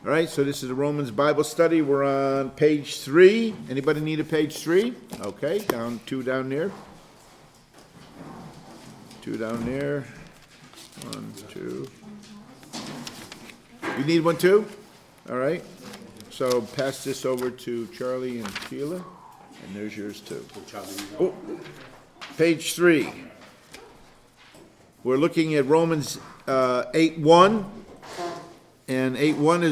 All right, so this is a Romans Bible study. We're on page 3. Anybody need a page 3? Okay, two down there. 2 down there. 1, 2. You need one too? All right. So pass this over to Charlie and Sheila. And there's yours too. Oh, page 3. We're looking at Romans 8:1. And 8:1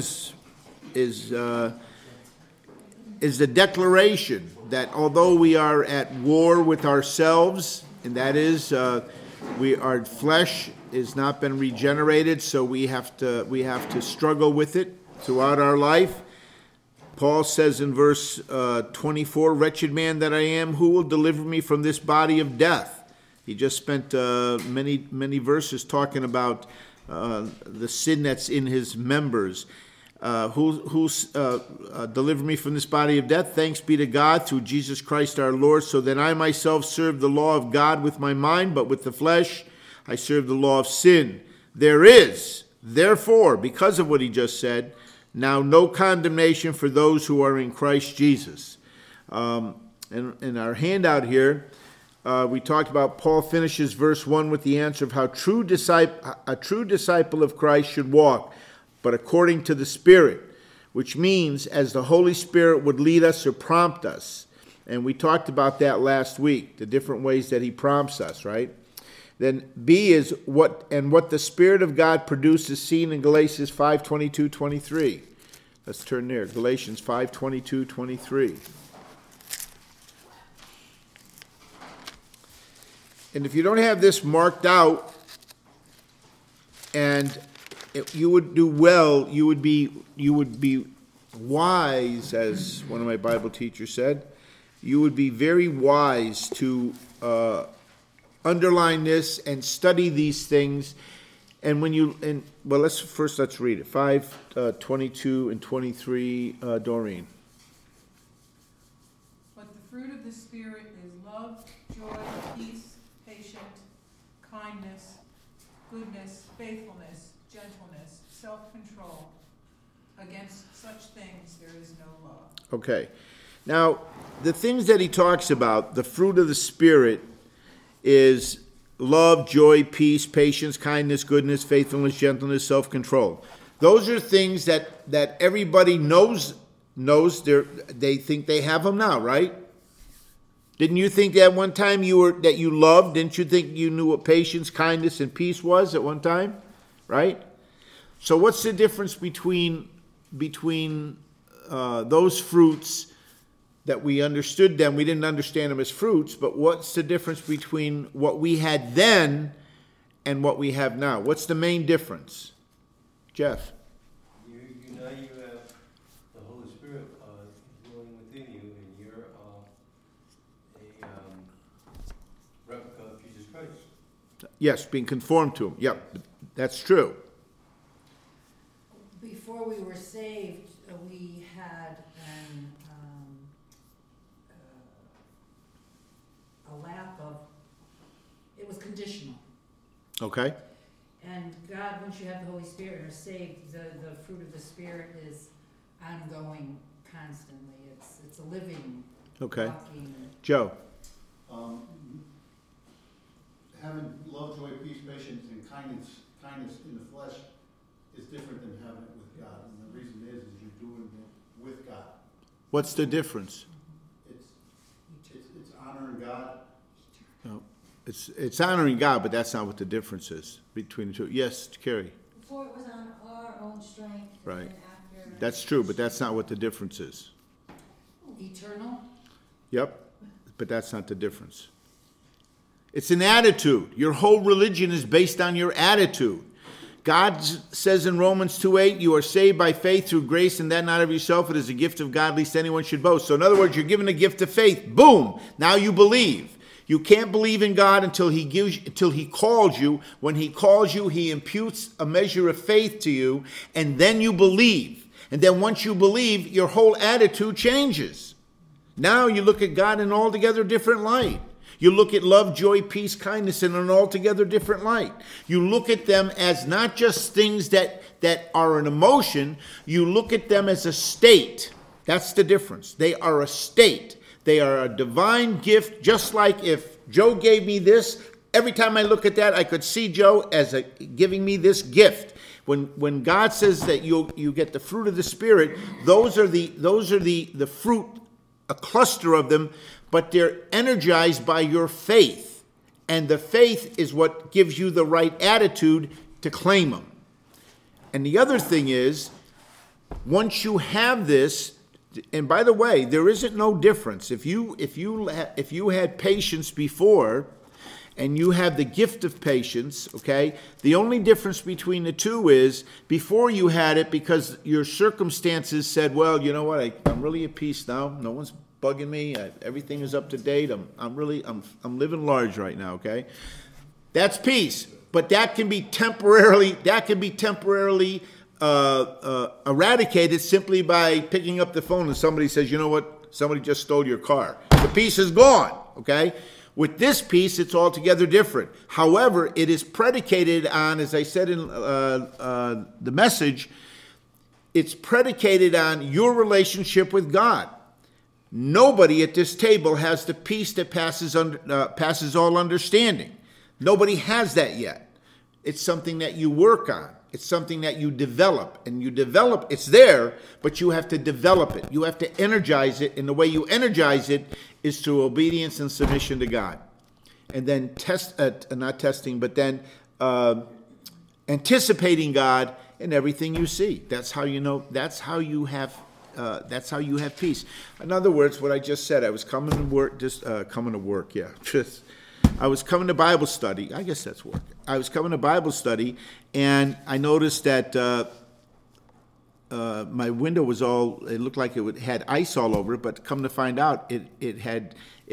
is the declaration that although we are at war with ourselves, and that is our flesh has not been regenerated, so we have to struggle with it throughout our life. Paul says in verse 24, "Wretched man that I am, who will deliver me from this body of death?" He just spent many verses talking about the sin that's in his members. Who's delivered me from this body of death? Thanks be to God through Jesus Christ our Lord, so that I myself serve the law of God with my mind, but with the flesh I serve the law of sin. There is, therefore, because of what he just said, now no condemnation for those who are in Christ Jesus. In our handout here, we talked about Paul finishes verse 1 with the answer of how a true disciple of Christ should walk, but according to the Spirit, which means as the Holy Spirit would lead us or prompt us. And we talked about that last week, the different ways that he prompts us, right? Then B is what the Spirit of God produces, seen in Galatians 5:22-23. Let's turn there. Galatians 5:22-23. And if you don't have this marked out, and you would do well, you would be wise, as one of my Bible teachers said. You would be very wise to underline this and study these things. And let's read it. 5:22 and 23, Doreen. But the fruit of the Spirit is love, joy, peace, patience, kindness, goodness, faithfulness, gentleness, self-control. Against such things there is no law. Okay. Now, the things that he talks about, the fruit of the Spirit, is love, joy, peace, patience, kindness, goodness, faithfulness, gentleness, self-control. Those are things that everybody knows they think they have them now, right? Didn't you think that one time that you loved? Didn't you think you knew what patience, kindness, and peace was at one time? Right? So what's the difference between those fruits that we understood then? We didn't understand them as fruits, but what's the difference between what we had then and what we have now? What's the main difference? Jeff? You know you have the Holy Spirit dwelling within you, and you're a replica of Jesus Christ. Yes, being conformed to him. Yep, that's true. Before we were saved, we had a lack of, it was conditional. Okay. And God, once you have the Holy Spirit and are saved, the fruit of the Spirit is ongoing constantly. It's a living, Okay. walking. Joe? Having love, joy, peace, patience, and kindness in the flesh is different than having it with God. And the reason is you're doing it with God. What's the difference? It's honoring God. No. It's honoring God, but that's not what the difference is between the two. Yes, Carrie? Before it was on our own strength. Right. And after. That's true, but that's not what the difference is. Eternal? Yep, but that's not the difference. It's an attitude. Your whole religion is based on your attitude. God says in Romans 2:8, you are saved by faith through grace, and that not of yourself. It is a gift of God, lest anyone should boast. So in other words, you're given a gift of faith. Boom! Now you believe. You can't believe in God until he calls you. When he calls you, he imputes a measure of faith to you, and then you believe. And then once you believe, your whole attitude changes. Now you look at God in an altogether different light. You look at love, joy, peace, kindness in an altogether different light. You look at them as not just things that that are an emotion, you look at them as a state. That's the difference. They are a state. They are a divine gift, just like if Joe gave me this, every time I look at that, I could see Joe as giving me this gift. When God says that you get the fruit of the Spirit, those are the fruit, a cluster of them, but they're energized by your faith. And the faith is what gives you the right attitude to claim them. And the other thing is, once you have this, and by the way, there isn't no difference. If you had patience before, and you have the gift of patience, okay, the only difference between the two is, before you had it because your circumstances said, well, you know what, I'm really at peace now. No one's bugging me. Everything is up to date. I'm living large right now, okay? That's peace. But that can be temporarily eradicated simply by picking up the phone and somebody says, you know what, somebody just stole your car. The peace is gone, okay? With this peace, it's altogether different. However, it is predicated on, as I said in the message, it's predicated on your relationship with God. Nobody at this table has the peace that passes all understanding. Nobody has that yet. It's something that you work on. It's something that you develop. And you develop, it's there, but you have to develop it. You have to energize it. And the way you energize it is through obedience and submission to God. And then anticipating God in everything you see. That's how you know, that's how you have peace. In other words, what I just said, I was coming to work, I was coming to Bible study. I guess that's work. I was coming to Bible study, and I noticed that my window was it looked like it had ice all over it, but come to find out, it had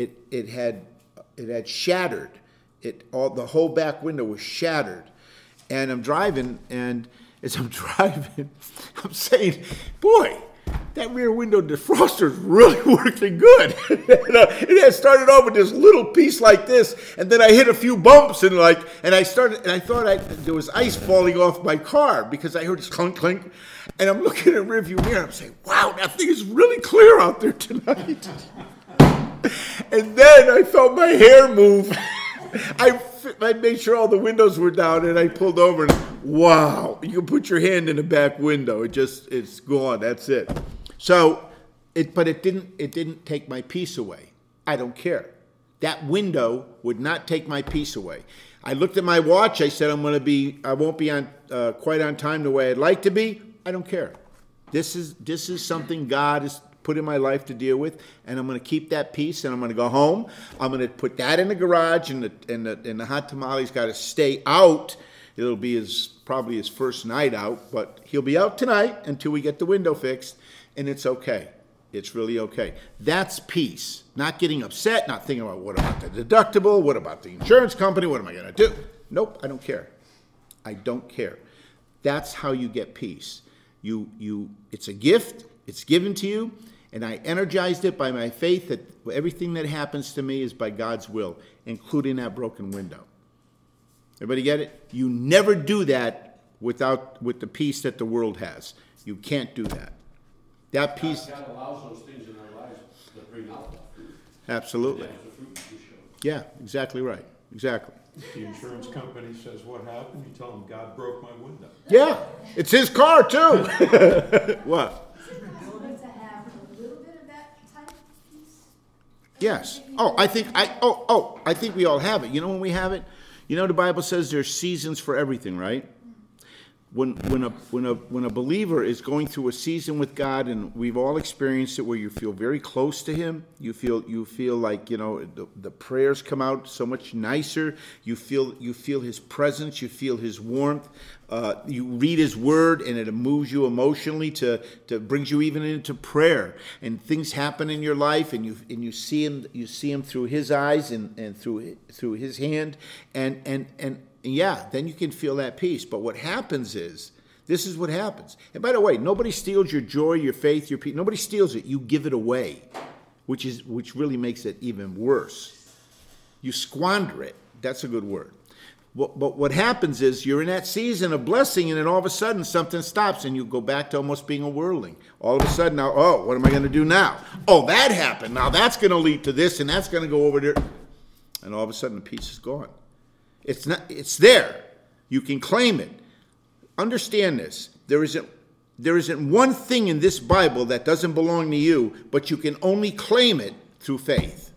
shattered. The whole back window was shattered. And I'm driving, and as I'm driving, I'm saying, boy, that rear window defroster is really working good. It had started off with this little piece like this, and then I hit a few bumps, and I thought there was ice falling off my car because I heard this clunk clink, and I'm looking in the rearview mirror, and I'm saying, wow, that thing is really clear out there tonight. And then I felt my hair move. I made sure all the windows were down, and I pulled over, and wow, you can put your hand in the back window. It's gone. That's it. So, but it didn't take my peace away. I don't care. That window would not take my peace away. I looked at my watch. I said, I won't be on quite on time the way I'd like to be. I don't care. This is something God has put in my life to deal with, and I'm going to keep that peace, and I'm going to go home. I'm going to put that in the garage, and the hot tamale's got to stay out. It'll be probably his first night out, but he'll be out tonight until we get the window fixed, and it's okay. It's really okay. That's peace. Not getting upset, not thinking about what about the deductible, what about the insurance company, what am I going to do? Nope, I don't care. I don't care. That's how you get peace. It's a gift. It's given to you. And I energized it by my faith that everything that happens to me is by God's will, including that broken window. Everybody get it? You never do that with the peace that the world has. You can't do that. That peace. God allows those things in our lives that bring out that fruit. Absolutely. That's the fruit you show. Yeah, exactly right. Exactly. The insurance company says, what happened? You tell them, God broke my window. Yeah, it's his car too. What? To have a little bit of that type of peace. Yes. I think we all have it. You know when we have it? You know the Bible says there's seasons for everything, right? When a believer is going through a season with God, and we've all experienced it, where you feel very close to Him, you feel like the prayers come out so much nicer. You feel His presence, you feel His warmth. You read His Word, and it moves you emotionally to brings you even into prayer. And things happen in your life, and you see Him through His eyes and through His hand, and yeah, then you can feel that peace. But what happens is, this is what happens. And by the way, nobody steals your joy, your faith, your peace. Nobody steals it. You give it away, which really makes it even worse. You squander it. That's a good word. But what happens is you're in that season of blessing, and then all of a sudden something stops, and you go back to almost being a worldling. All of a sudden now, oh, what am I going to do now? Oh, that happened. Now that's going to lead to this, and that's going to go over there. And all of a sudden the peace is gone. It's there. You can claim it. Understand this. There isn't one thing in this Bible that doesn't belong to you, but you can only claim it through faith.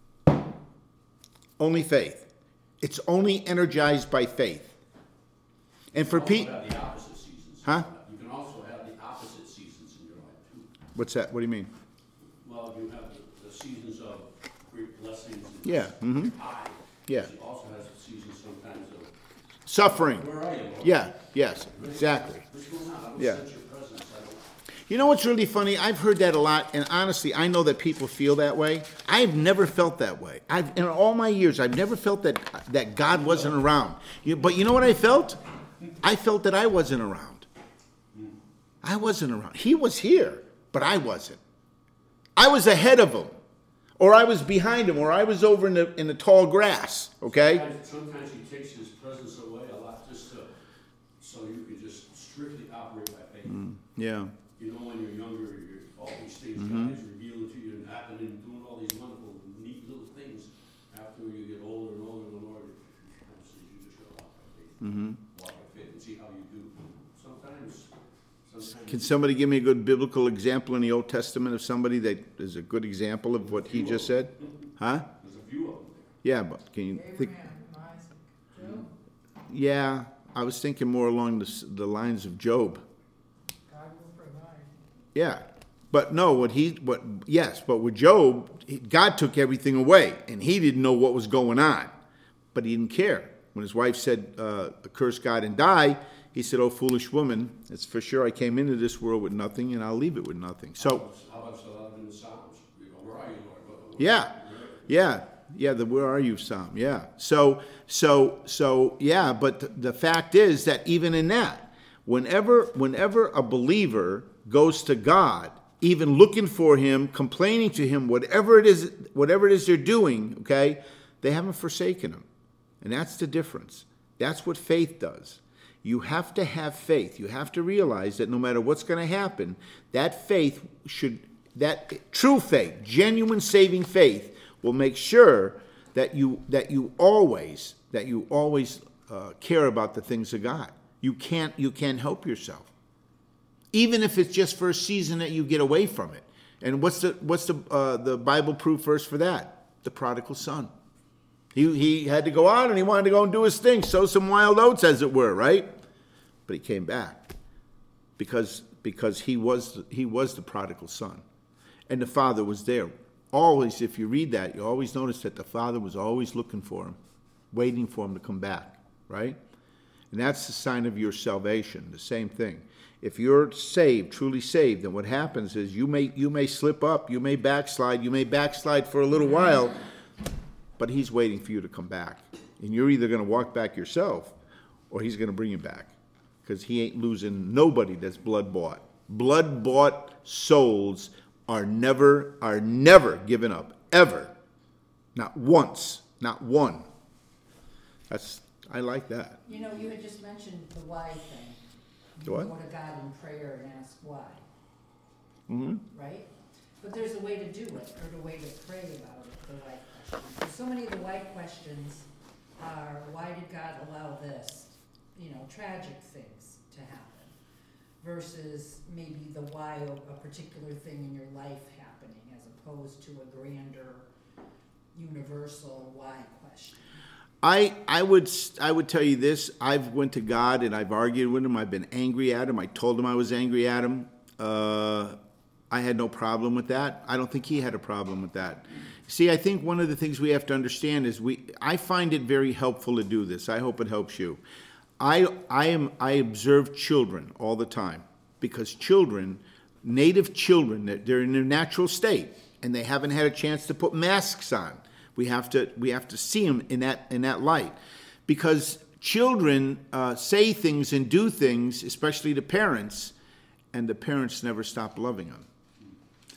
Only faith. It's only energized by faith. And for people... You can also have the opposite seasons. Huh? You can also have the opposite seasons in your life, too. What's that? What do you mean? Well, you have the seasons of great blessings and Yeah, high. Yeah. It also has seasons sometimes of, Suffering. where are you, Lord? Yeah, yes, exactly. What's going on? I don't Yeah. sense your presence. I don't. You know what's really funny? I've heard that a lot, and honestly, I know that people feel that way. I've never felt that way. In all my years, I've never felt that God wasn't around. But you know what I felt? I felt that I wasn't around. I wasn't around. He was here, but I wasn't. I was ahead of him, or I was behind him, or I was over in the tall grass. Okay? Sometimes he takes his presence away a lot just so you can just strictly operate by faith. Yeah. You know, when you're younger, all these things God is revealing to you and happening and doing all these wonderful, neat little things. After you get older and older, the Lord says you just gotta walk by faith. Walk by faith and see how you do. Sometimes. Can somebody give me a good biblical example in the Old Testament of somebody that is a good example of what he just said? Huh? There's a few of them Yeah, but can you think? Abraham, Isaac, Job, Yeah, I was thinking more along the lines of Job. God will provide. Yeah, but no, but with Job, God took everything away, and he didn't know what was going on, but he didn't care. When his wife said, curse God and die, he said, oh, foolish woman, it's for sure I came into this world with nothing, and I'll leave it with nothing. So, How about in the Psalms? Where are you, Lord? yeah, the where are you Psalm, yeah. So, yeah, but the fact is that even in that, whenever a believer goes to God, even looking for him, complaining to him, whatever it is they're doing, okay, they haven't forsaken him. And that's the difference. That's what faith does. You have to have faith. You have to realize that no matter what's going to happen, that true faith, genuine saving faith, will make sure that you always care about the things of God. You can't help yourself, even if it's just for a season that you get away from it. And what's the Bible proof verse for that? The prodigal son. He had to go out and he wanted to go and do his thing, sow some wild oats, as it were, right? But he came back because he was the prodigal son, and the father was there. Always, if you read that, you always notice that the father was always looking for him, waiting for him to come back, right? And that's the sign of your salvation. The same thing. If you're saved, truly saved, then what happens is you may slip up, you may backslide for a little while, but he's waiting for you to come back. And you're either going to walk back yourself, or he's going to bring you back. Because he ain't losing nobody that's blood-bought. Blood-bought souls are never given up. Ever. Not once. Not one. I like that. You know, you had just mentioned the why thing. The what? You go to God in prayer and ask why. Mm-hmm. Right? But there's a way to do it, or the way to pray about it, the why question. So many of the why questions are, why did God allow this? You know, tragic things to happen, versus maybe the why of a particular thing in your life happening, as opposed to a grander, universal why question. I would tell you this. I've went to God and I've argued with him. I've been angry at him. I told him I was angry at him. I had no problem with that. I don't think he had a problem with that. See, I think one of the things we have to understand is I find it very helpful to do this. I hope it helps you. I observe children all the time, because children, native children, they're in their natural state and they haven't had a chance to put masks on. We have to see them in that light, because children say things and do things, especially to parents, and the parents never stop loving them.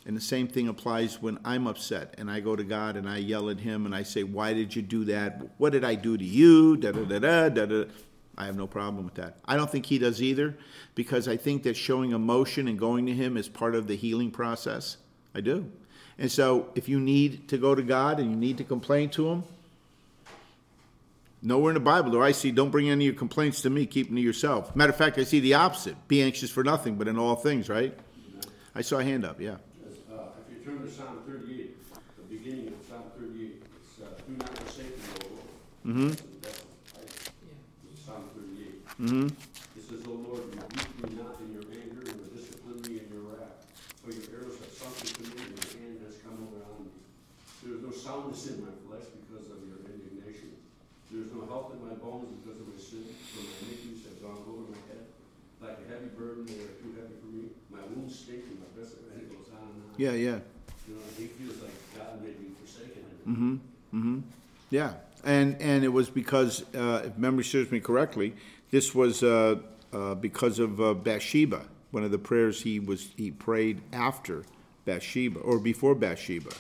And the same thing applies when I'm upset and I go to God and I yell at him and I say, why did you do that? What did I do to you? Da-da-da-da, I have no problem with that. I don't think he does either, because I think that showing emotion and going to him is part of the healing process. I do. And so if you need to go to God and you need to complain to him, nowhere in the Bible do I see, don't bring any of your complaints to me, keep them to yourself. Matter of fact, I see the opposite. Be anxious for nothing, but in all things, right? I saw a hand up, yeah. If you turn to Psalm 38, the beginning of Psalm 38, it's, do not forsake me, O Lord. Mm-hmm. Psalm 38. Mm-hmm. It says, O Lord, rebuke me not in your anger, nor discipline me in your wrath. For your arrows have sunk into me, and your hand has come around me. There is no soundness in my flesh because of your indignation. There is no health in my bones because of my sin, for my iniquities have gone over my head. Like a heavy burden, they are too heavy for me. My wounds stink, and my best of it goes on and on. Yeah, yeah. You know, he feels like God may be forsaken him. Mm-hmm. Mm-hmm. Yeah. And it was because, if memory serves me correctly, this was because of Bathsheba. One of the prayers he prayed after Bathsheba, or before Bathsheba.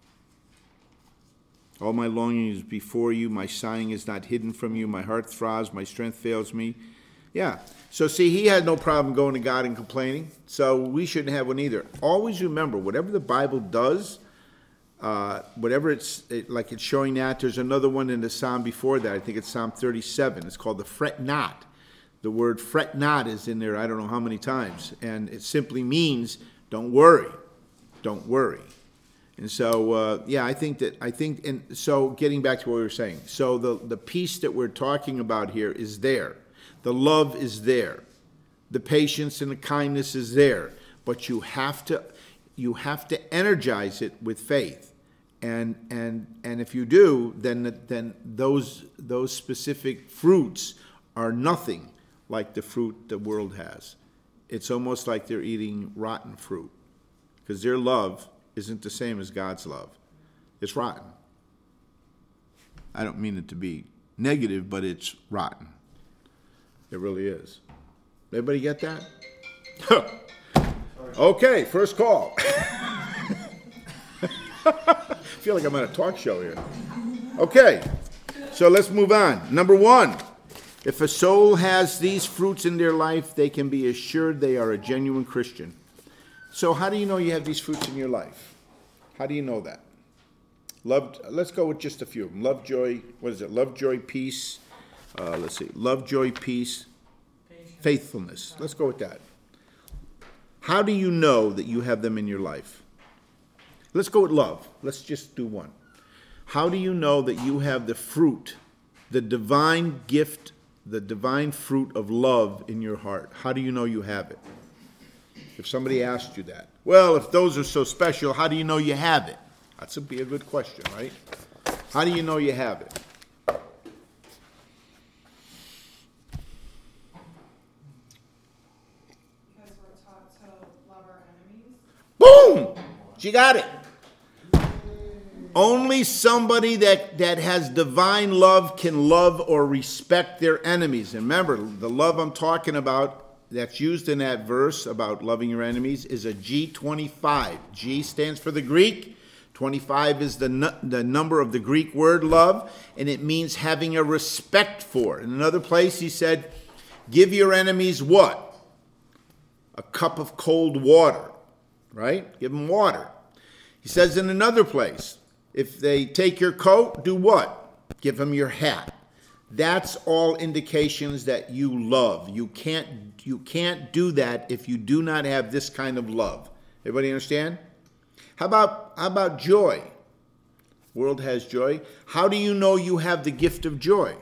All my longing is before you, my sighing is not hidden from you, my heart throbs, my strength fails me. Yeah. So see, he had no problem going to God and complaining, so we shouldn't have one either. Always remember, whatever the Bible does, whatever it's showing that, there's another one in the Psalm before that. I think it's Psalm 37. It's called the fret not. The word fret not is in there I don't know how many times, and it simply means don't worry. Don't worry. And so, and so getting back to what we were saying, so the peace that we're talking about here is there. The love is there. The patience and the kindness is there. But you have to energize it with faith. And if you do, then those specific fruits are nothing like the fruit the world has. It's almost like they're eating rotten fruit, because their love isn't the same as God's love. It's rotten. I don't mean it to be negative, but it's rotten. It really is. Everybody get that? Okay, first call. I feel like I'm on a talk show here. Okay, so let's move on. Number 1, if a soul has these fruits in their life, they can be assured they are a genuine Christian. So how do you know you have these fruits in your life? How do you know that? Let's go with just a few of them. Love, joy, what is it? Love, joy, peace. Let's see. Love, joy, peace, faithfulness. Let's go with that. How do you know that you have them in your life? Let's go with love. Let's just do one. How do you know that you have the fruit, the divine gift, the divine fruit of love in your heart? How do you know you have it? If somebody asked you that. Well, if those are so special, how do you know you have it? That would be a good question, right? How do you know you have it? Because we're taught to love our enemies. Boom! She got it. Only somebody that has divine love can love or respect their enemies. And remember, the love I'm talking about that's used in that verse about loving your enemies is a G25. G stands for the Greek. 25 is the number of the Greek word love, and it means having a respect for. In another place, he said, give your enemies what? A cup of cold water, right? Give them water. He says in another place, if they take your coat, do what? Give them your hat. That's all indications that you love. You can't do that if you do not have this kind of love. Everybody understand? How about joy? World has joy. How do you know you have the gift of joy?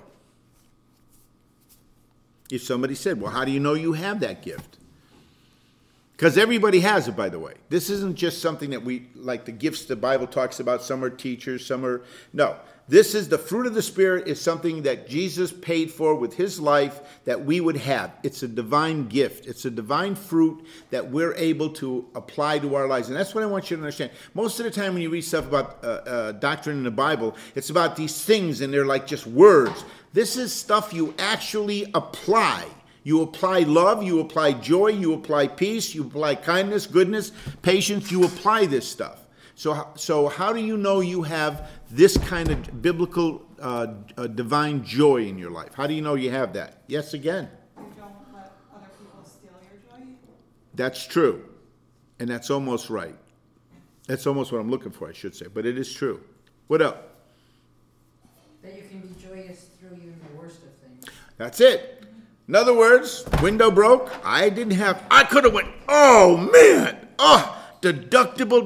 If somebody said, well, how do you know you have that gift? Because everybody has it, by the way. This isn't just something that we, like the gifts the Bible talks about, some are teachers, some are, no. This is the fruit of the Spirit, is something that Jesus paid for with his life that we would have. It's a divine gift. It's a divine fruit that we're able to apply to our lives. And that's what I want you to understand. Most of the time when you read stuff about doctrine in the Bible, it's about these things and they're like just words. This is stuff you actually apply. You apply love, you apply joy, you apply peace, you apply kindness, goodness, patience, you apply this stuff. So how do you know you have this kind of biblical divine joy in your life? How do you know you have that? Yes, again. You don't let other people steal your joy? That's true. And that's almost right. That's almost what I'm looking for, I should say. But it is true. What else? That you can be joyous through even the worst of things. That's it. In other words, window broke. I could have went, oh man. Oh, deductible.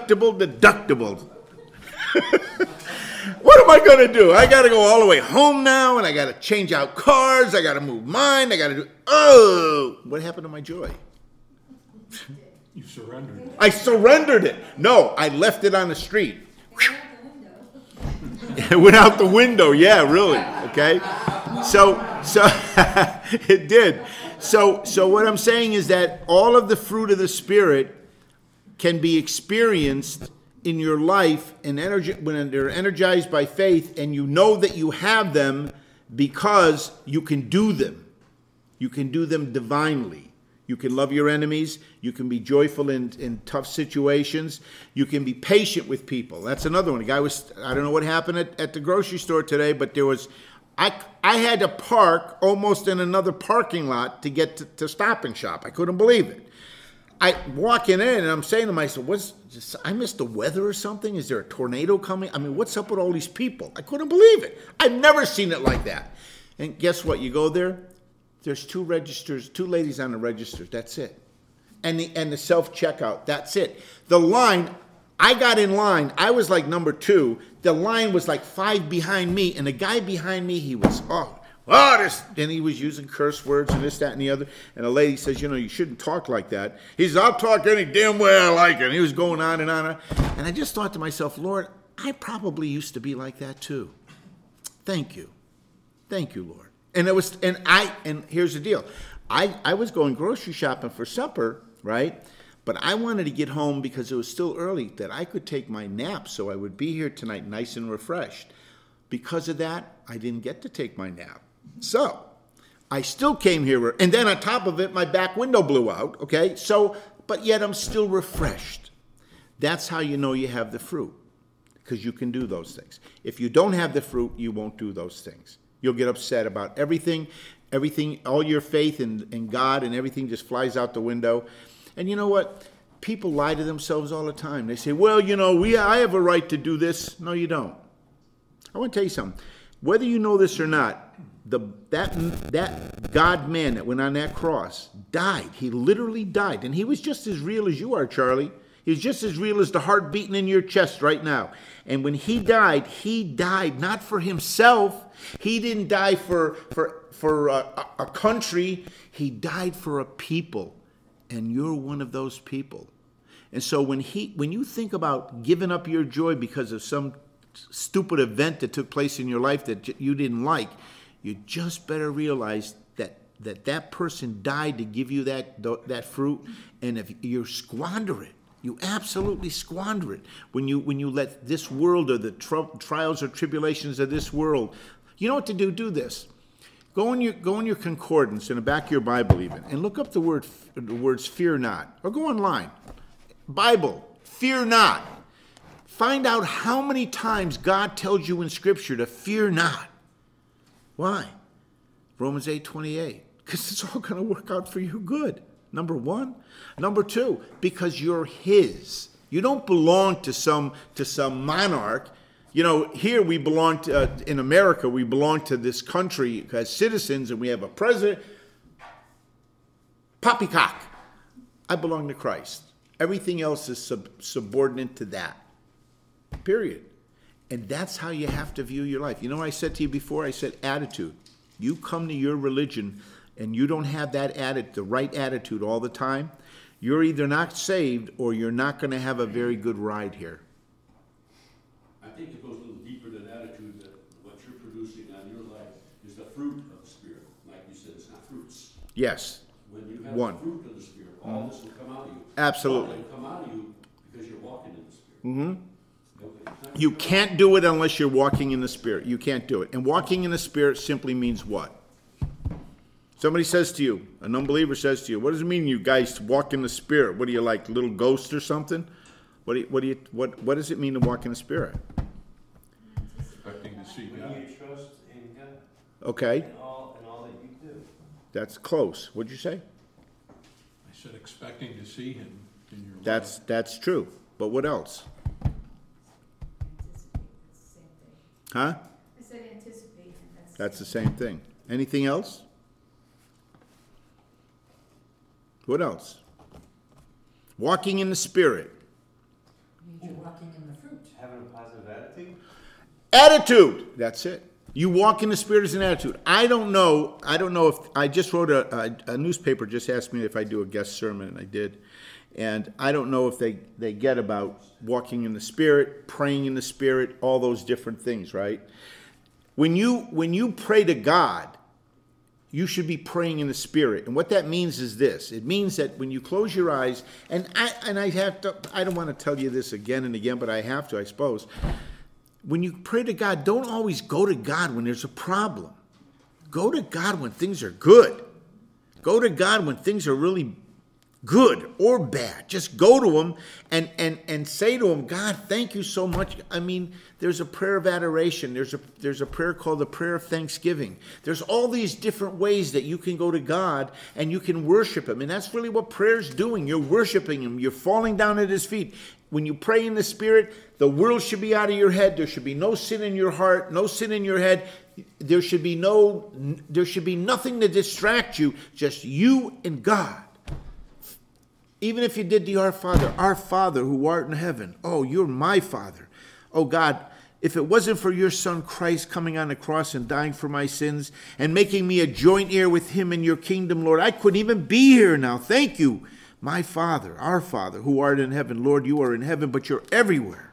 What am I going to do? I got to go all the way home now, and I got to change out cars. I got to move mine. I got to do, what happened to my joy? You surrendered. I surrendered it. No, I left it on the street. It went out the window. Yeah, really. Okay. So it did. So what I'm saying is that all of the fruit of the Spirit can be experienced in your life and when they're energized by faith, and you know that you have them because you can do them. You can do them divinely. You can love your enemies. You can be joyful in tough situations. You can be patient with people. That's another one. I don't know what happened at the grocery store today, but there was, I had to park almost in another parking lot to get to Stop and Shop. I couldn't believe it. I walking in and I'm saying to myself, I missed the weather or something? Is there a tornado coming? I mean, what's up with all these people? I couldn't believe it. I've never seen it like that. And guess what? You go there, there's two ladies on the registers. That's it. And the self-checkout. That's it. The line, I got in line. I was like number 2. The line was like 5 behind me. And the guy behind me, he was, and he was using curse words and this, that, and the other. And the lady says, you shouldn't talk like that. He says, I'll talk any damn way I like it. And he was going on and on. And I just thought to myself, Lord, I probably used to be like that too. Thank you. Thank you, Lord. And here's the deal. I was going grocery shopping for supper, right? But I wanted to get home because it was still early, that I could take my nap so I would be here tonight nice and refreshed. Because of that, I didn't get to take my nap. So I still came here, and then on top of it, my back window blew out, okay? But yet I'm still refreshed. That's how you know you have the fruit, because you can do those things. If you don't have the fruit, you won't do those things. You'll get upset about everything, all your faith in God and everything just flies out the window. And you know what? People lie to themselves all the time. They say, well, I have a right to do this. No, you don't. I want to tell you something. Whether you know this or not, that God-man that went on that cross died. He literally died. And he was just as real as you are, Charlie. He's just as real as the heart beating in your chest right now. And when he died not for himself. He didn't die for a country. He died for a people. And you're one of those people. And so when you think about giving up your joy because of some stupid event that took place in your life that you didn't like, you just better realize that person died to give you that fruit. And if you squander it, you absolutely squander it when you let this world or the trials or tribulations of this world. You know what to do? Do this. Go in your concordance in the back of your Bible even, and look up the words "fear not," or go online. Bible, fear not. Find out how many times God tells you in Scripture to fear not. Why? Romans 8:28. Because it's all going to work out for you good. Number one. Number two, because you're His. You don't belong to some monarch. Here we belong to, in America, we belong to this country as citizens, and we have a president. Poppycock. I belong to Christ. Everything else is subordinate to that. Period. And that's how you have to view your life. You know what I said to you before? I said attitude. You come to your religion and you don't have the right attitude all the time, you're either not saved or you're not going to have a very good ride here. I think it goes a little deeper than attitude, that what you're producing on your life is the fruit of the Spirit. Like you said, it's not fruits. Yes. When you have One. the fruit of the Spirit, all this will come out of you. Absolutely. All will come out of you because you're walking in the Spirit. Mm-hmm. You can't do it unless you're walking in the Spirit. You can't do it. And walking in the Spirit simply means what? Somebody says to you, an unbeliever says to you, what does it mean you guys walk in the Spirit? What are you, like little ghosts or something? What does it mean to walk in the Spirit? Expecting to see When God. you trust in God Okay, in all that you do. that's close. What'd you say? I said expecting to see him in your life. That's true. But what else? Anticipate, that's the same thing. Huh? I said anticipate, and That's the same thing. Anything else? What else? Walking in the Spirit. Means you're walking in the fruit. Having a positive attitude. Attitude. That's it. You walk in the Spirit as an attitude. I don't know if I just wrote a newspaper just asked me if I do a guest sermon, and I did. And I don't know if they get about walking in the Spirit, praying in the Spirit, all those different things, right? When you pray to God, you should be praying in the Spirit. And what that means is this. It means that when you close your eyes, and I have to, I don't want to tell you this again and again, but I have to, I suppose. When you pray to God, don't always go to God when there's a problem. Go to God when things are good. Go to God when things are really good or bad. Just go to him and say to him, God, thank you so much. I mean, there's a prayer of adoration. There's a prayer called the prayer of thanksgiving. There's all these different ways that you can go to God and you can worship him. And that's really what prayer's doing. You're worshiping him. You're falling down at his feet. When you pray in the Spirit, the world should be out of your head. There should be no sin in your heart, no sin in your head. There should be nothing to distract you, just you and God. Even if you did the Our Father who art in heaven. Oh, you're my Father. Oh, God, if it wasn't for your Son Christ coming on the cross and dying for my sins and making me a joint heir with him in your kingdom, Lord, I couldn't even be here now. Thank you, my Father, our Father who art in heaven. Lord, you are in heaven, but you're everywhere.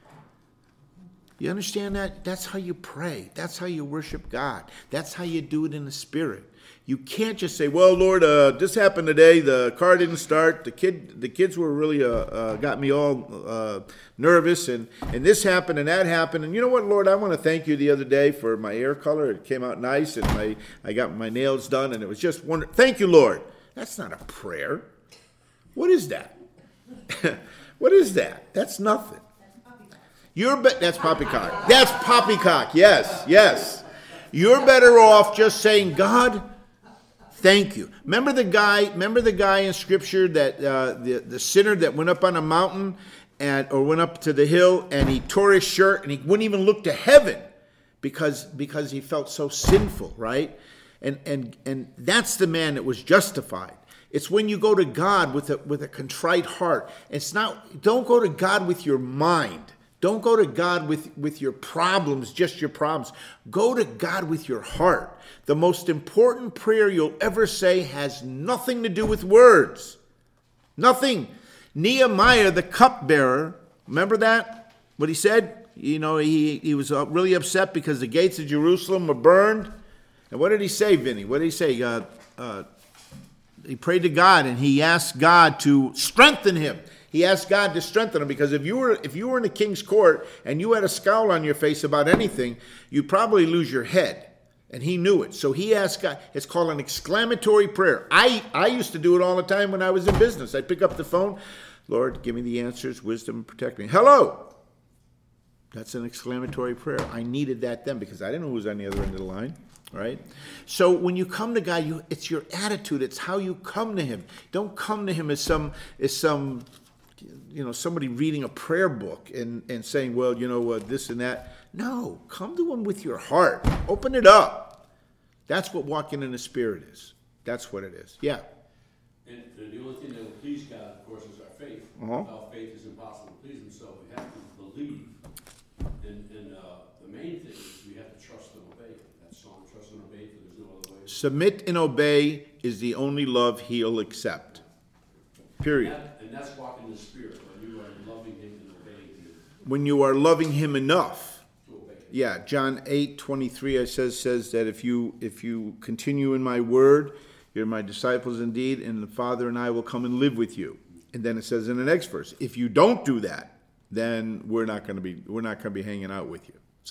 You understand that? That's how you pray. That's how you worship God. That's how you do it in the Spirit. You can't just say, well, Lord, this happened today. The car didn't start. The kids were really got me all nervous, and this happened and that happened. And you know what, Lord, I want to thank you the other day for my hair color. It came out nice, and I got my nails done, and it was just wonderful. Thank you, Lord. That's not a prayer. What is that? What is that? That's nothing. That's poppycock. That's poppycock. Yes. You're better off just saying, God, thank you. Remember the guy in Scripture that the sinner that went up on a mountain or went up to the hill and he tore his shirt and he wouldn't even look to heaven because he felt so sinful, right? And that's the man that was justified. It's when you go to God with a contrite heart. Don't go to God with your mind. Don't go to God with your problems, just your problems. Go to God with your heart. The most important prayer you'll ever say has nothing to do with words. Nothing. Nehemiah, the cupbearer, remember that? What he said? You know, he was really upset because the gates of Jerusalem were burned. And what did he say, Vinny? What did he say? He prayed to God and he asked God to strengthen him. He asked God to strengthen him because if you were in the king's court and you had a scowl on your face about anything, you'd probably lose your head. And he knew it. So he asked God. It's called an exclamatory prayer. I used to do it all the time when I was in business. I'd pick up the phone. Lord, give me the answers, wisdom, protect me. Hello. That's an exclamatory prayer. I needed that then because I didn't know who was on the other end of the line. Right? So when you come to God, it's your attitude. It's how you come to him. Don't come to him as some somebody reading a prayer book and saying, well, this and that. No, come to him with your heart. Open it up. That's what walking in the Spirit is. That's what it is. Yeah. And the only thing that will please God, of course, is our faith. Uh-huh. Without faith, it's impossible to please him. So we have to believe. And the main thing is we have to trust and obey. That song, trust and obey, for there's no other way. Submit and obey is the only love he'll accept. Period. And that's walking in the Spirit, when you are loving him and obeying him. When you are loving him enough. To obey him. Yeah, John 8:23 says that if you continue in my word, you're my disciples indeed, and the Father and I will come and live with you. And then it says in the next verse, if you don't do that, then we're not going to be hanging out with you. So,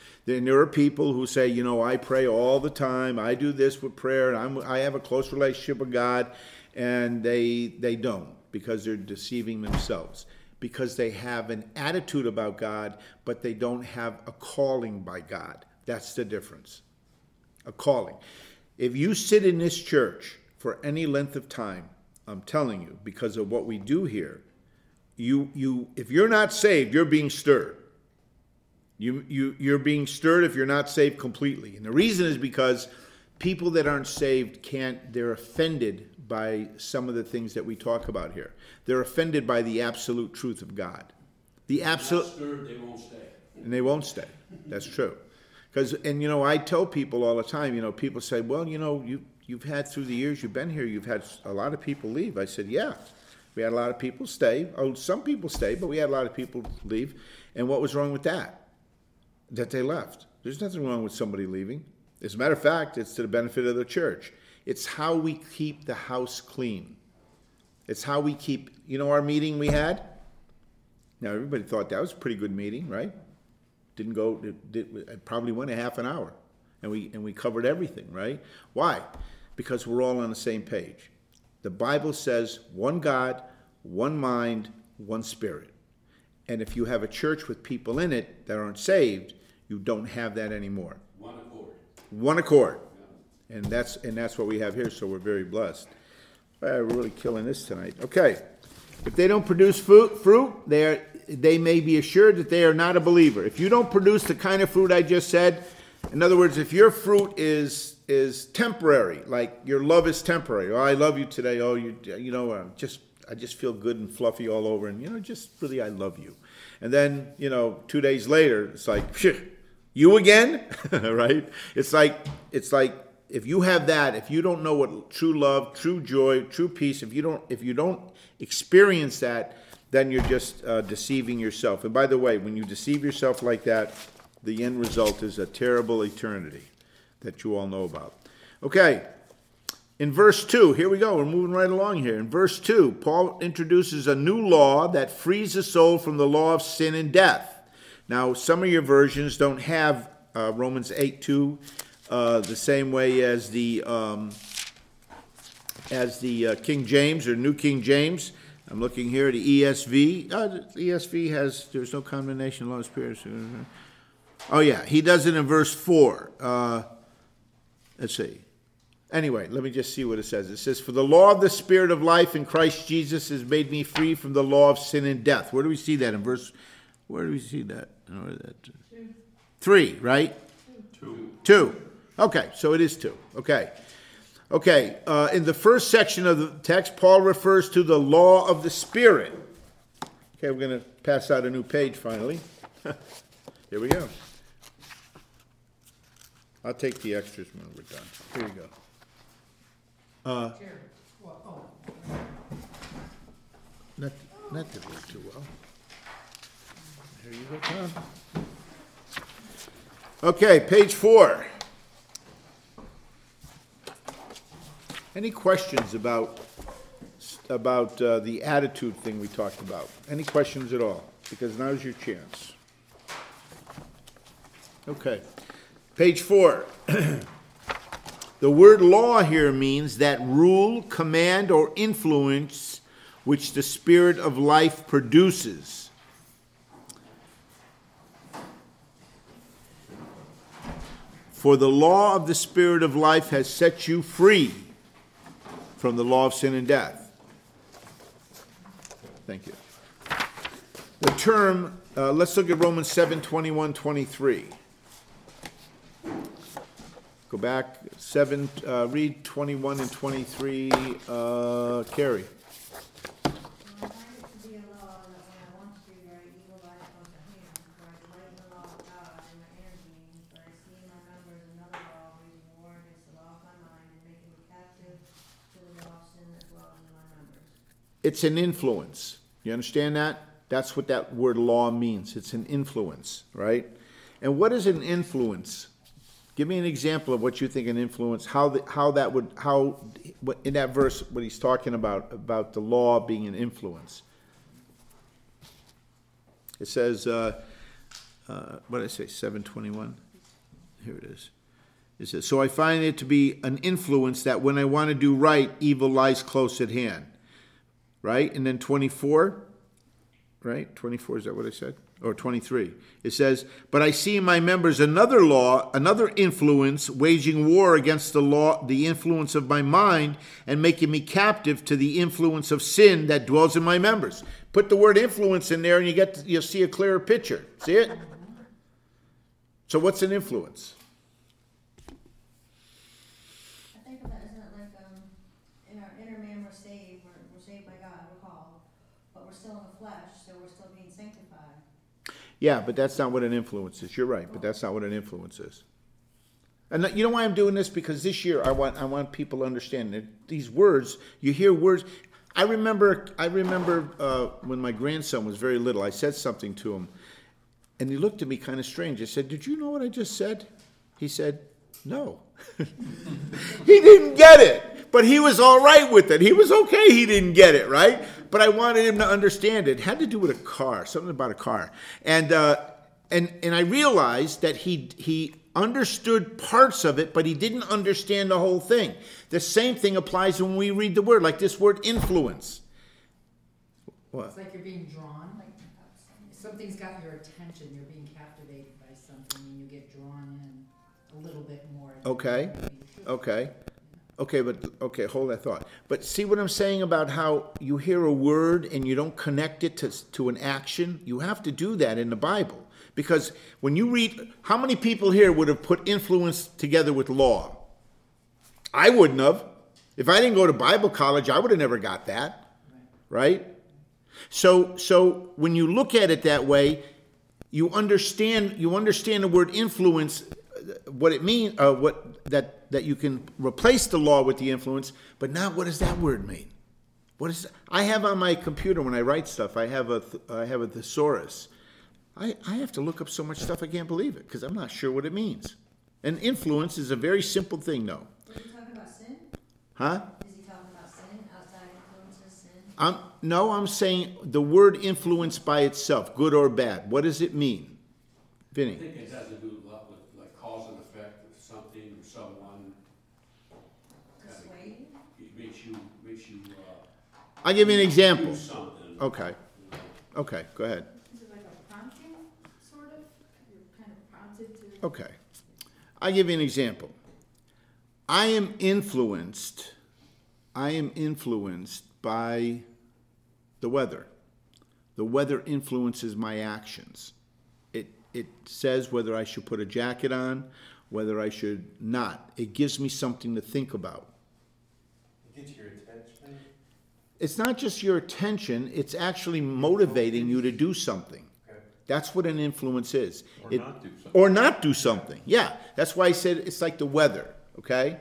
Then there are people who say, you know, I pray all the time. I do this with prayer. And I have a close relationship with God. And they don't, because they're deceiving themselves. Because they have an attitude about God, but they don't have a calling by God. That's the difference. A calling. If you sit in this church for any length of time, I'm telling you, because of what we do here, if you're not saved, you're being stirred. You're being stirred if you're not saved completely. And the reason is because people that aren't saved they're offended by some of the things that we talk about here. They're offended by the absolute truth of God. The absolute. Stirred, they won't stay. And they won't stay. That's true. And you know, I tell people all the time, you know, people say, well, you know, you've had through the years you've been here, you've had a lot of people leave. I said, yeah, we had a lot of people stay. Oh, some people stay, but we had a lot of people leave. And what was wrong with that? That they left. There's nothing wrong with somebody leaving. As a matter of fact, it's to the benefit of the church. It's how we keep the house clean. It's how we keep, you know, our meeting we had? Now, everybody thought that was a pretty good meeting, right? It probably went a half an hour. And we covered everything, right? Why? Because we're all on the same page. The Bible says one God, one mind, one spirit. And if you have a church with people in it that aren't saved, you don't have that anymore. One accord. One accord. Yeah. And that's what we have here, so we're very blessed. We're really killing this tonight. Okay. If they don't produce fruit, they may be assured that they are not a believer. If you don't produce the kind of fruit I just said, in other words, if your fruit is temporary, like your love is temporary. Oh, I love you today. Oh, I just feel good and fluffy all over, and just really I love you. And then 2 days later, it's like, you again, right? It's like if you have that, if you don't know what true love, true joy, true peace, if you don't experience that, then you're just deceiving yourself. And by the way, when you deceive yourself like that, the end result is a terrible eternity that you all know about. Okay. In verse 2, here we go, we're moving right along here. In verse 2, Paul introduces a new law that frees the soul from the law of sin and death. Now, some of your versions don't have Romans 8:2 the same way as the King James or New King James. I'm looking here at the ESV. The ESV has, there's no condemnation, law of spirits. Oh, yeah, he does it in verse 4. Let's see. Anyway, let me just see what it says. It says, for the law of the Spirit of life in Christ Jesus has made me free from the law of sin and death. Where do we see that in verse? Where do we see that? 3, right? 2. Okay, so it is 2. Okay. In the first section of the text, Paul refers to the law of the Spirit. Okay, we're going to pass out a new page finally. Here we go. I'll take the extras when we're done. Here you go. Not did work too well. Here you go, Tom. Okay, page 4. Any questions about the attitude thing we talked about? Any questions at all? Because now's your chance. Okay, page 4. The word law here means that rule, command, or influence which the Spirit of life produces. For the law of the Spirit of life has set you free from the law of sin and death. Thank you. The term, let's look at Romans 7:21-23. Go back, 7, read 21 and 23, Carrie. I find it to be a law that when I want to do right, evil lies close at hand. For I delight in the law of God in my inner being, but I see in my members another law waging war against the law of my mind and making me captive to the law of sin that dwells in my members. It's an influence. You understand that? That's what that word law means. It's an influence, right? And what is an influence? Give me an example of what you think an influence, how in that verse, what he's talking about the law being an influence. It says, what did I say, 7:21? Here it is. It says, so I find it to be an influence that when I want to do right, evil lies close at hand. Right? And then 24, right? 24, is that what I said? Or 23. It says, but I see in my members another law, another influence, waging war against the law, the influence of my mind, and making me captive to the influence of sin that dwells in my members. Put the word influence in there and you'll see a clearer picture. See it? So what's an influence? I think of that, isn't it like, in our inner man we're saved by God, we're called, but we're still in the flesh, so we're still being sanctified. Yeah, but that's not what an influence is. You're right, but that's not what an influence is. And you know why I'm doing this? Because this year I want people to understand that these words, you hear words. I remember when my grandson was very little, I said something to him, and he looked at me kind of strange. I said, did you know what I just said? He said, no. He didn't get it, but he was all right with it. He was okay. He didn't get it, right? But I wanted him to understand it. It had to do with a car, something about a car. And I realized that he understood parts of it, but he didn't understand the whole thing. The same thing applies when we read the word, like this word influence. What? It's like you're being drawn, like something's got your attention, you're being captivated by something, and you get drawn in a little bit more. Okay. Okay, hold that thought. But see what I'm saying about how you hear a word and you don't connect it to an action? You have to do that in the Bible. Because when you read, how many people here would have put influence together with law? I wouldn't have. If I didn't go to Bible college, I would have never got that. Right? So when you look at it that way, you understand the word influence, what it means, that you can replace the law with the influence, but now what does that word mean? What is I have on my computer when I write stuff, I have a thesaurus. I have to look up so much stuff I can't believe it because I'm not sure what it means. And influence is a very simple thing, though. Is he talking about sin? Huh? Is he talking about sin? Outside influences, sin? No, I'm saying the word influence by itself, good or bad. What does it mean? Vinny? I think it has to do a lot with like cause and effect of something or someone. Dissuade? It makes you I'll give you an example. do something. Okay. Okay, go ahead. Is it like a prompting, sort of? You're kind of prompted to... Okay. I'll give you an example. I am influenced by the weather. The weather influences my actions. It says whether I should put a jacket on, whether I should not. It gives me something to think about. It gets your attention. It's not just your attention, it's actually motivating you to do something. Okay. That's what an influence is. Or not do something. Or not do something. Yeah, that's why I said it's like the weather, okay?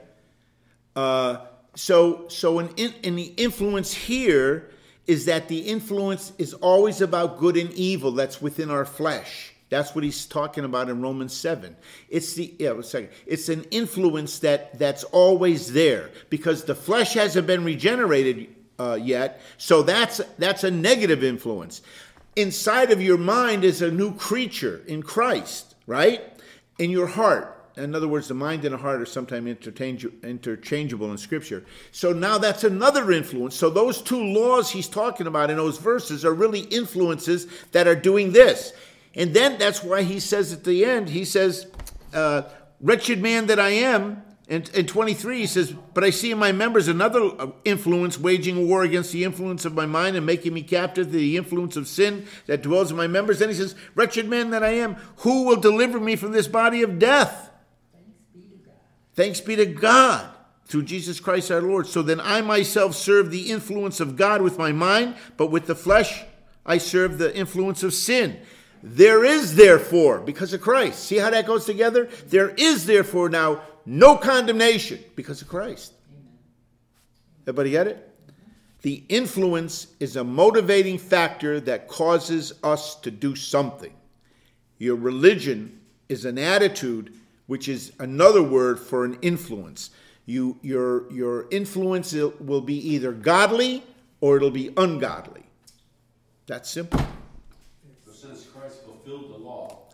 So in the influence here is that the influence is always about good and evil that's within our flesh. That's what he's talking about in Romans 7. It's an influence that's always there because the flesh hasn't been regenerated yet. So that's a negative influence. Inside of your mind is a new creature in Christ, right? In your heart. In other words, the mind and the heart are sometimes interchangeable in Scripture. So now that's another influence. So those two laws he's talking about in those verses are really influences that are doing this. And then that's why he says at the end, he says, wretched man that I am. And in 23, he says, but I see in my members another influence waging war against the influence of my mind and making me captive to the influence of sin that dwells in my members. Then he says, wretched man that I am, who will deliver me from this body of death? Thanks be to God through Jesus Christ our Lord. So then I myself serve the influence of God with my mind, but with the flesh I serve the influence of sin. There is therefore, because of Christ, see how that goes together? There is therefore now no condemnation because of Christ. Everybody get it? The influence is a motivating factor that causes us to do something. Your religion is an attitude, which is another word for an influence. Your influence will be either godly or it'll be ungodly. That's simple. So since Christ fulfilled the law,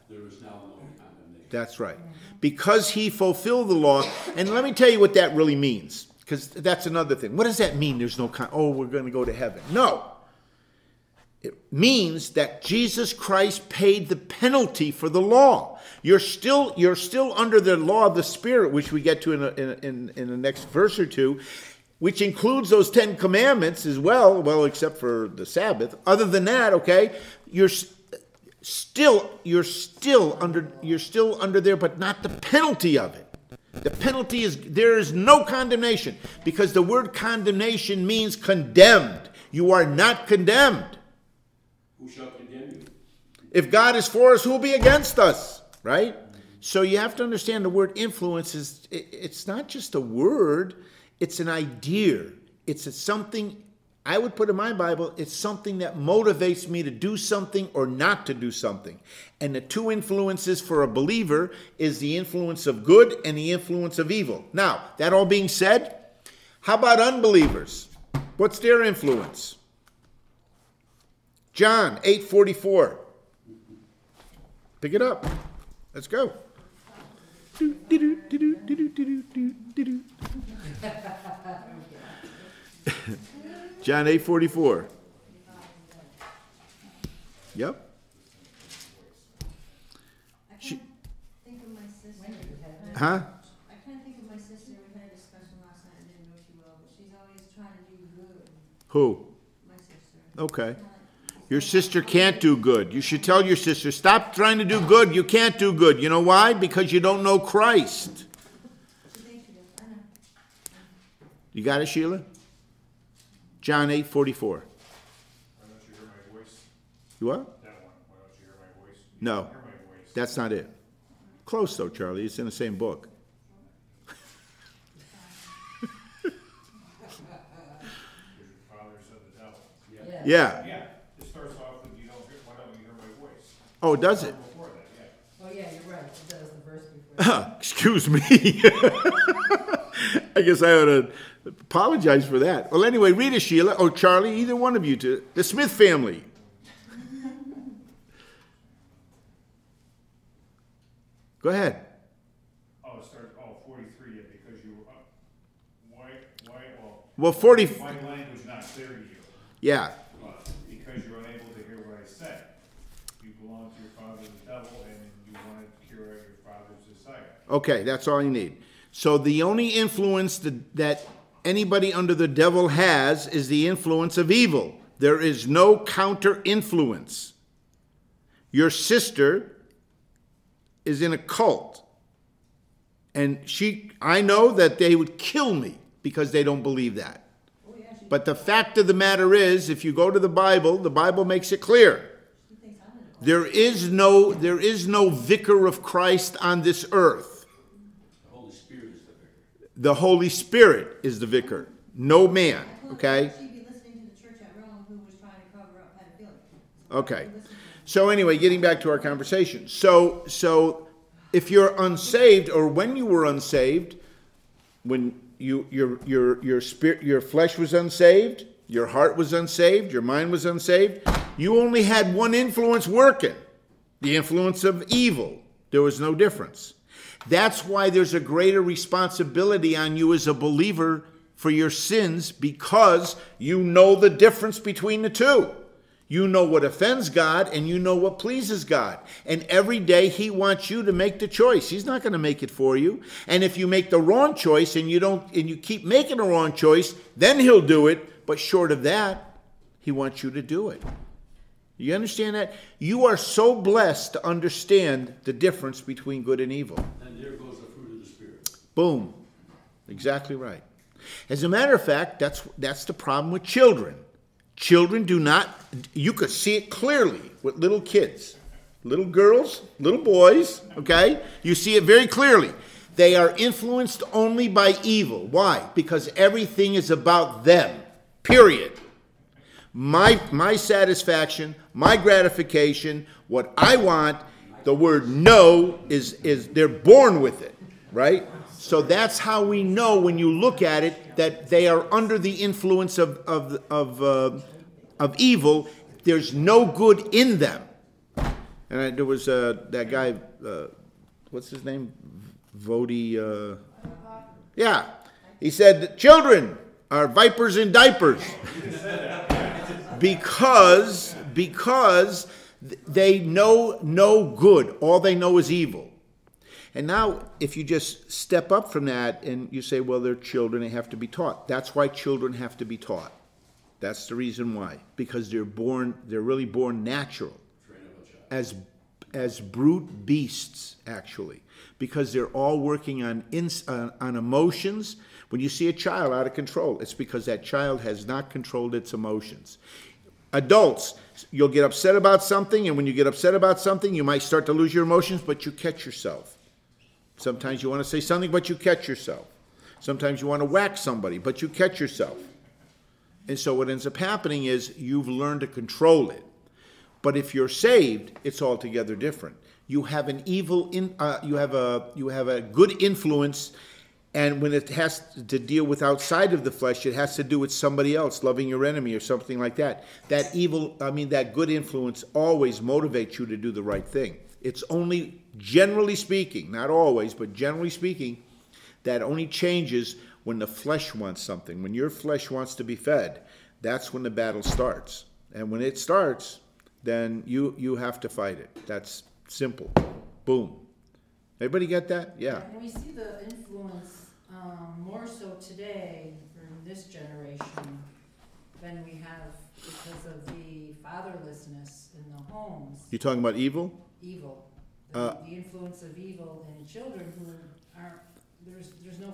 there is now no condemnation. That's right. Because he fulfilled the law. And let me tell you what that really means. Because that's another thing. What does that mean? There's no, we're going to go to heaven. No. It means that Jesus Christ paid the penalty for the law. You're still under the law of the Spirit, which we get to in the next verse or two, which includes those 10 commandments as well, except for the Sabbath. Other than that, okay, you're still under there, but not the penalty of it. The penalty is there is no condemnation, because the word condemnation means condemned. You are not condemned. Who shall condemn you? If God is for us, who will be against us? Right? So you have to understand the word influence is, it's not just a word, it's an idea. It's something, I would put in my Bible, it's something that motivates me to do something or not to do something. And the two influences for a believer is the influence of good and the influence of evil. Now, that all being said, how about unbelievers? What's their influence? John 8:44. Pick it up. Let's go. John 8:44. Yep. I can't think of my sister. Huh? I can't think of my sister. We had a discussion last night. I didn't know she will, but she's always trying to do good. Who? My sister. Okay. Your sister can't do good. You should tell your sister, stop trying to do good. You can't do good. You know why? Because you don't know Christ. She thinks she does. I know. You got it, Sheila? John 8:44. Why don't you hear my voice? You what? That one. Why don't you hear my voice? No, Hear my voice. that's not it. Close though, Charlie. It's in the same book. Because your father's of the devil. Yeah. Yeah. It starts off with why don't you hear my voice? Oh, does it? Before that, yeah. Oh, yeah, you're right, it does, the verse before. Excuse me. I guess I ought to apologize for that. Well, anyway, read it, Sheila. Oh, Charlie, either one of you two. The Smith family. Go ahead. Oh, it starts, 43, yeah, because you, Well, 40. my language not clear to you, Yeah. because you're unable to hear what I say. You belong to your father the devil, and you want to carry out your father's desire. Okay, that's all you need. So the only influence that anybody under the devil has is the influence of evil. There is no counter influence. Your sister is in a cult. And I know that they would kill me because they don't believe that. But the fact of the matter is, if you go to the Bible makes it clear. There is no vicar of Christ on this earth. The Holy Spirit is the vicar, no man, okay? She'd be listening to the church at Rome who was trying to cover up pedophilia. Okay. So anyway, getting back to our conversation. So if you're unsaved, or when you were unsaved, when your spirit, your flesh was unsaved, your heart was unsaved, your mind was unsaved, you only had one influence working, the influence of evil. There was no difference. That's why there's a greater responsibility on you as a believer for your sins, because you know the difference between the two. You know what offends God and you know what pleases God. And every day he wants you to make the choice. He's not going to make it for you. And if you make the wrong choice and you keep making the wrong choice, then he'll do it. But short of that, he wants you to do it. You understand that? You are so blessed to understand the difference between good and evil. And there goes the fruit of the Spirit. Boom. Exactly right. As a matter of fact, that's the problem with children. Children do not, you could see it clearly with little kids. Little girls, little boys, okay? You see it very clearly. They are influenced only by evil. Why? Because everything is about them. Period. My satisfaction, my gratification, what I want, the word no is they're born with it, right? So that's how we know when you look at it that they are under the influence of evil. There's no good in them. And there was that guy, what's his name? Vody, yeah. He said, children are vipers in diapers. because they know no good. All they know is evil. And now, if you just step up from that and you say, well, they're children, they have to be taught. That's why children have to be taught. That's the reason why. Because they're really born natural. As brute beasts, actually. Because they're all working on emotions. When you see a child out of control, it's because that child has not controlled its emotions. Adults, you'll get upset about something, and when you get upset about something, you might start to lose your emotions, but you catch yourself. Sometimes you want to say something, but you catch yourself. Sometimes you want to whack somebody, but you catch yourself. And so what ends up happening is you've learned to control it. But if you're saved, it's altogether different. You have an you have a good influence, and when it has to deal with outside of the flesh, it has to do with somebody else, loving your enemy or something like that. That good influence always motivates you to do the right thing. It's only, generally speaking, not always, but generally speaking, that only changes when the flesh wants something. When your flesh wants to be fed, that's when the battle starts. And when it starts, then you have to fight it. That's simple. Boom. Everybody get that? Yeah. And we see the influence more so today in this generation than we have because of the fatherlessness in the homes. You talking about evil? Evil. The influence of evil in children who aren't, there's no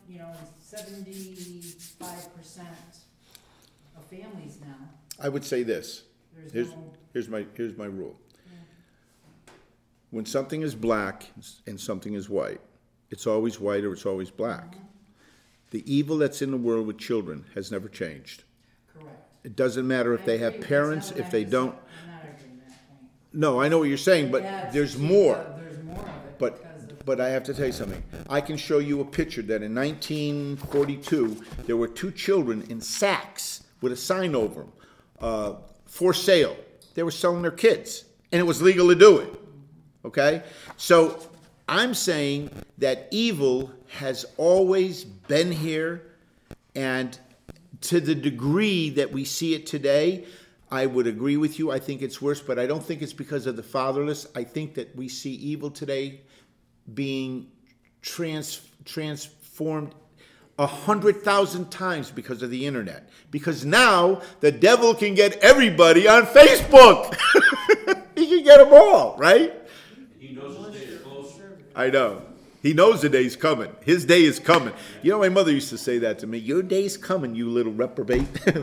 75% of families now. I would say this. There's Here's my rule. Yeah. When something is black and something is white, it's always white or it's always black. Mm-hmm. The evil that's in the world with children has never changed. Correct. It doesn't matter if they have parents, if they don't. I'm not arguing that point. No, I know what you're saying, but there's more. There's more of it. But I have to tell you something. I can show you a picture that in 1942, there were two children in sacks with a sign over them, for sale. They were selling their kids, and it was legal to do it. Okay? So I'm saying that evil has always been here, and to the degree that we see it today, I would agree with you. I think it's worse, but I don't think it's because of the fatherless. I think that we see evil today being transformed 100,000 times because of the internet. Because now the devil can get everybody on Facebook. He can get them all, right? He knows his day is close. I know. He knows the day's coming. His day is coming. You know, my mother used to say that to me. Your day's coming, you little reprobate.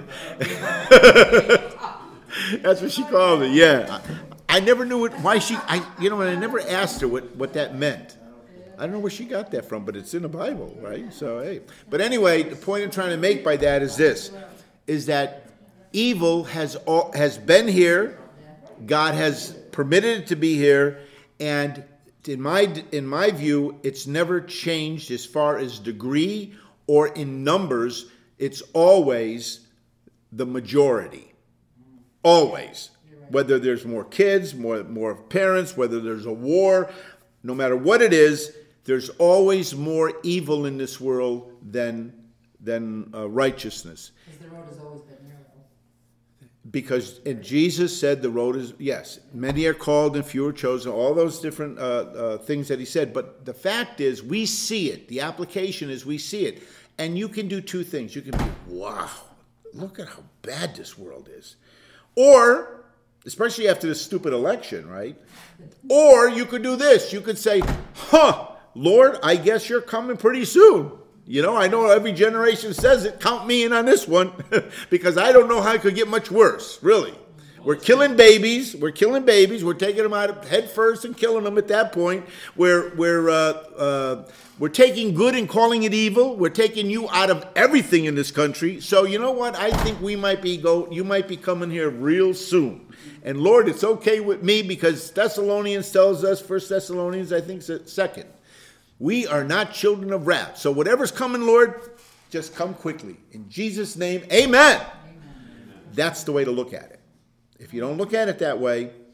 That's what she called it. Yeah. I never knew why I never asked her what that meant. I don't know where she got that from, but it's in the Bible, right? So, hey. But anyway, the point I'm trying to make by that is this, is that evil has been here. God has permitted it to be here. And in my view, it's never changed as far as degree or in numbers. It's always the majority. Always. Whether there's more kids, more parents, whether there's a war, no matter what it is, there's always more evil in this world than righteousness. Because the road has always been narrow. Because Jesus said the road is, yes, many are called and few are chosen, all those different things that he said. But the fact is, we see it. The application is we see it. And you can do two things. You can be, wow, look at how bad this world is. Or, especially after this stupid election, right? Or you could do this. You could say, Lord, I guess you're coming pretty soon. You know, I know every generation says it. Count me in on this one because I don't know how it could get much worse, really. We're killing babies. We're taking them out head first and killing them at that point. We're taking good and calling it evil. We're taking you out of everything in this country. So you know what? I think you might be coming here real soon. And Lord, it's okay with me because Thessalonians tells us, 1 Thessalonians, I think, 2nd. We are not children of wrath. So whatever's coming, Lord, just come quickly. In Jesus' name, amen. That's the way to look at it. If you don't look at it that way,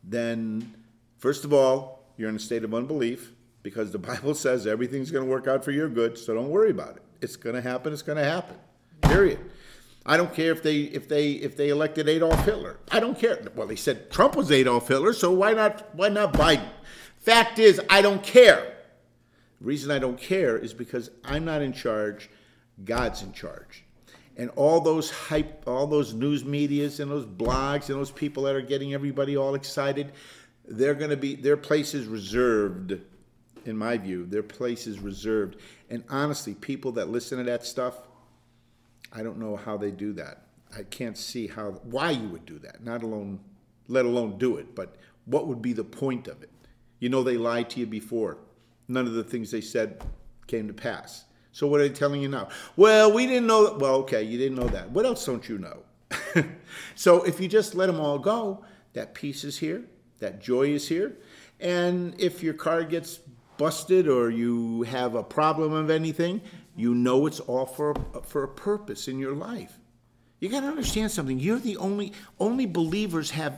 then first of all, you're in a state of unbelief because the Bible says everything's going to work out for your good, so don't worry about it. It's going to happen. It's going to happen. Period. I don't care if they elected Adolf Hitler. I don't care. Well, they said Trump was Adolf Hitler, so why not Biden? Fact is, I don't care. The reason I don't care is because I'm not in charge. God's in charge. And all those news medias and those blogs and those people that are getting everybody all excited, their place is reserved, in my view. Their place is reserved. And honestly, people that listen to that stuff, I don't know how they do that. I can't see why you would do that, let alone do it. But what would be the point of it? You know they lied to you before. None of the things they said came to pass. So what are they telling you now? Well, we didn't know that. Well, okay, you didn't know that. What else don't you know? So if you just let them all go, that peace is here, that joy is here. And if your car gets busted or you have a problem of anything, you know it's all for a purpose in your life. You got to understand something. You're the only believers have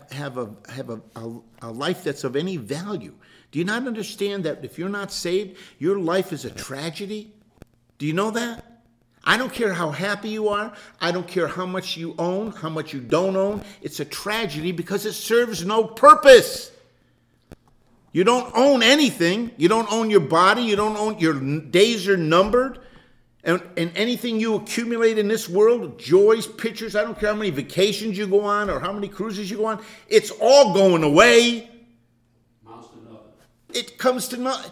a life that's of any value. Do you not understand that if you're not saved, your life is a tragedy? Do you know that? I don't care how happy you are. I don't care how much you own, how much you don't own. It's a tragedy because it serves no purpose. You don't own anything. You don't own your body. You don't own, your days are numbered. And anything you accumulate in this world, joys, pictures, I don't care how many vacations you go on or how many cruises you go on, it's all going away. Amounts to nothing. It comes to nothing.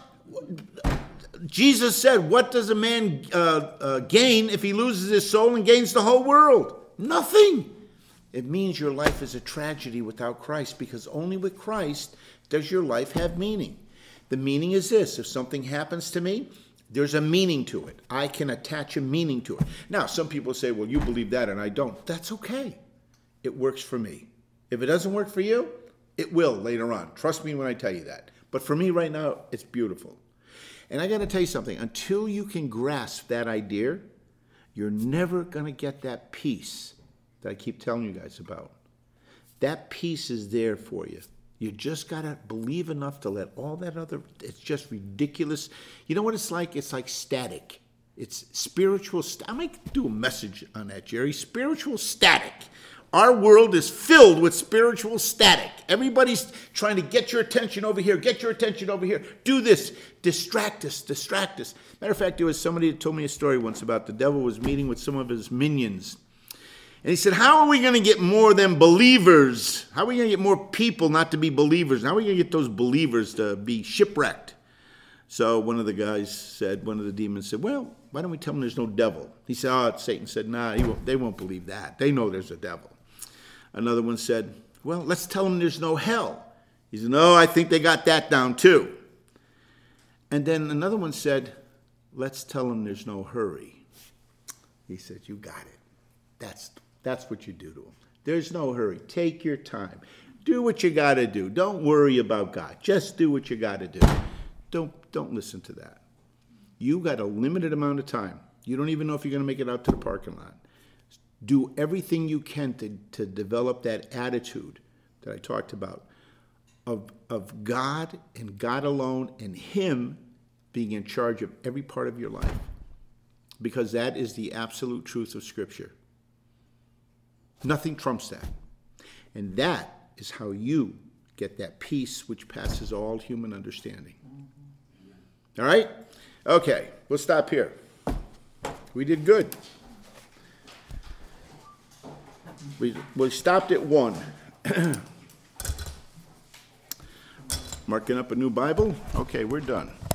Jesus said, what does a man gain if he loses his soul and gains the whole world? Nothing. It means your life is a tragedy without Christ, because only with Christ does your life have meaning. The meaning is this: if something happens to me, there's a meaning to it. I can attach a meaning to it. Now, some people say, well, you believe that and I don't. That's okay. It works for me. If it doesn't work for you, it will later on. Trust me when I tell you that. But for me right now, it's beautiful. And I got to tell you something. Until you can grasp that idea, you're never going to get that peace that I keep telling you guys about. That peace is there for you. You just got to believe enough to let all that other, it's just ridiculous. You know what it's like? It's like static. It's spiritual. I might do a message on that, Jerry. Spiritual static. Our world is filled with spiritual static. Everybody's trying to get your attention over here, get your attention over here. Do this. Distract us, distract us. Matter of fact, there was somebody that told me a story once about the devil was meeting with some of his minions. And he said, how are we going to get more than believers? How are we going to get more people not to be believers? How are we going to get those believers to be shipwrecked? So one of the demons said, well, why don't we tell them there's no devil? He said, Satan said, nah, they won't believe that. They know there's a devil. Another one said, well, let's tell them there's no hell. He said, no, I think they got that down too. And then another one said, let's tell them there's no hurry. He said, you got it. That's what you do to them. There's no hurry. Take your time. Do what you got to do. Don't worry about God. Just do what you got to do. Don't listen to that. You got a limited amount of time. You don't even know if you're going to make it out to the parking lot. Do everything you can to develop that attitude that I talked about of God and God alone, and Him being in charge of every part of your life. Because that is the absolute truth of Scripture. Nothing trumps that. And that is how you get that peace which passes all human understanding. All right? Okay, we'll stop here. We did good. We stopped at 1. Marking up a new Bible? Okay, we're done.